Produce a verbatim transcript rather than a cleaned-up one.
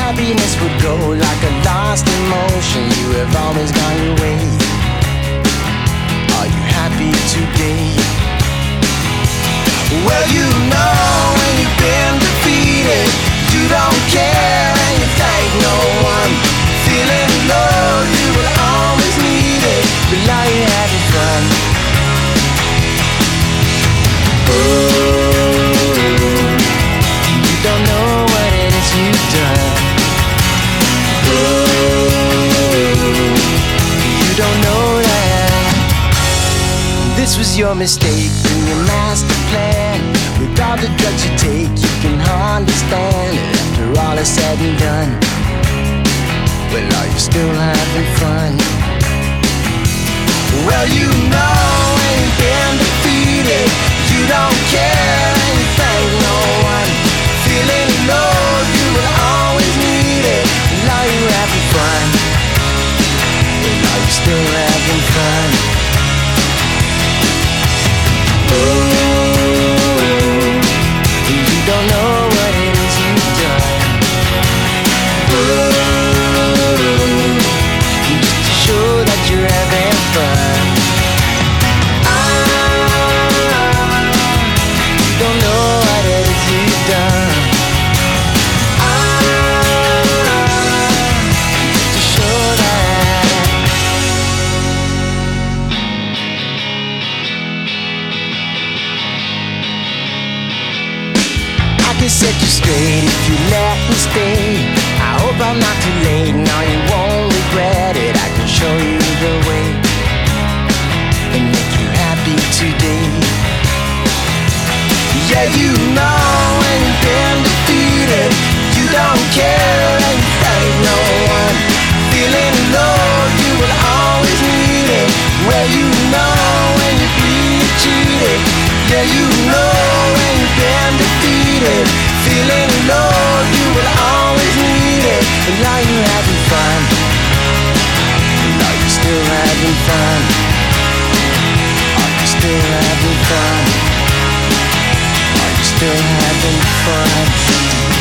happiness would go like a lost emotion. You have always gone your way. Are you happy today? Well, you know when you've been defeated, you don't care and you thank no one. Feeling low, you will always need it, but now you're having fun. Ooh, you don't know what it is you've done. Ooh, you don't know that this was your mistake in your master plan. With all the drugs you take, you can hardly stand it. After all is said and done, well, are you still having fun? Well, you know when you've been defeated, you don't care and you thank no one. Feeling low, you will always need it. And are you having fun? And are you still having fun? Ooh, you don't know what it is you've done. Ooh, just to show that you're having fun. Don't know what it is you've done. Ah, to show that. I can set you straight if you let me stay. I hope I'm not too late, now you won't regret it. I can show you the way and make you happy today. Yeah, you know when you've been defeated, you don't care and you thank no one. Feeling low, you will always need it. Well, you know when you're being cheated. Yeah, you know when you've been defeated. Feeling low, you will always need it. And now you're having fun. And now you're still having fun. Are you still having fun? Still having fun.